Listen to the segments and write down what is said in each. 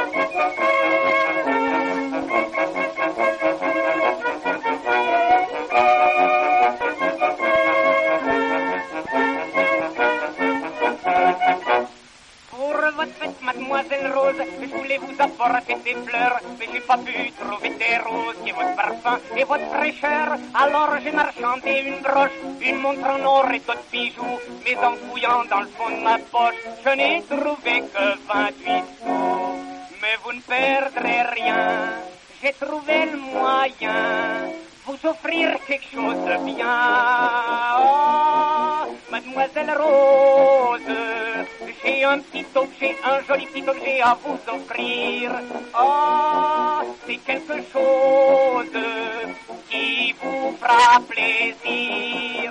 Mademoiselle Rose, je voulais vous apporter des fleurs, mais j'ai pas pu trouver des roses, qui est votre parfum et votre fraîcheur. Alors j'ai marchandé une broche, une montre en or et d'autres bijoux, mais en fouillant dans le fond de ma poche, je n'ai trouvé que 28 sous. Mais vous ne perdrez rien, j'ai trouvé le moyen, vous offrir quelque chose de bien. Oh, Mademoiselle Rose, j'ai un petit objet, un joli petit objet à vous offrir. Oh, c'est quelque chose qui vous fera plaisir.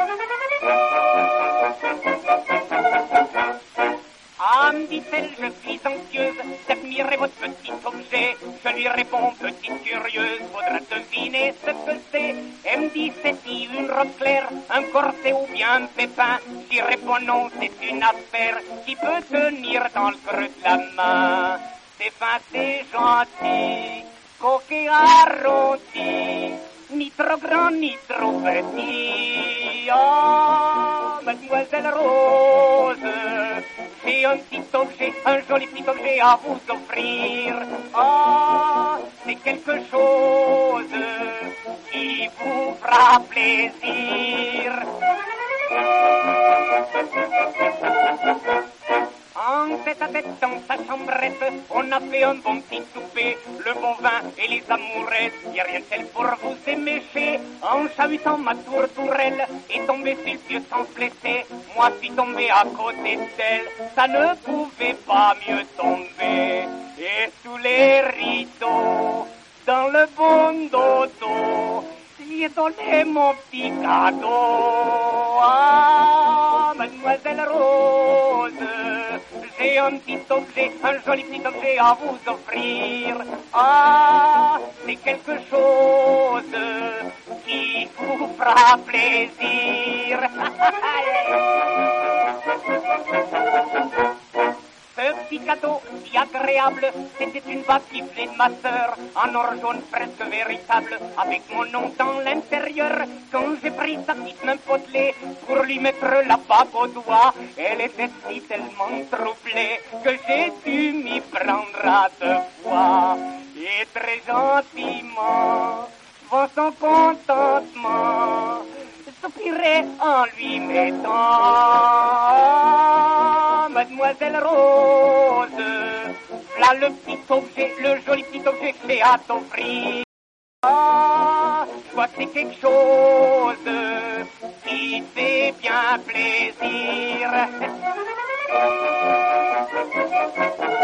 Ah, me dit-elle, je suis anxieuse d'admirer votre petit objet. Je lui réponds, petite curieuse, faudra deviner ce que c'est. Elle me dit, c'est-il une robe claire, un corset ou bien un pépin? J'y réponds non, c'est une affaire qui peut tenir dans le creux de la main. C'est fin, c'est gentil, coquet arrondi, ni trop grand, ni trop petit. Oh, Mademoiselle Rose, j'ai un petit objet, un joli petit objet à vous offrir. Oh, c'est quelque chose qui vous fera plaisir. En tête à tête dans sa chambrette, on a fait un bon petit souper, le bon vin et les amourettes. Y'a rien de tel pour vous émécher. En chahutant ma tourelle et tombé sur le pied sans se blesser. Moi suis tombé à côté d'elle, ça ne pouvait pas mieux tomber. Et sous les rideaux, dans le bon dodo, j'ai donné mon petit cadeau. Ah, Mademoiselle Rose, j'ai un petit objet, un joli petit objet à vous offrir. Ah, c'est quelque chose qui vous fera plaisir. Ce petit cadeau si agréable, c'était une bague qui venait de ma sœur, en or jaune presque véritable, avec mon nom dans l'intérieur. Quand j'ai pris sa petite main potelée pour lui mettre la bague au doigt, elle était si tellement troublée que j'ai dû m'y prendre à deux fois. Et très gentiment, devant son contentement, soupirait en lui mettant. Mademoiselle Rose, là le petit objet, le joli petit objet que j'ai à t'offrir. Ah, je vois que c'est quelque chose qui fait bien plaisir.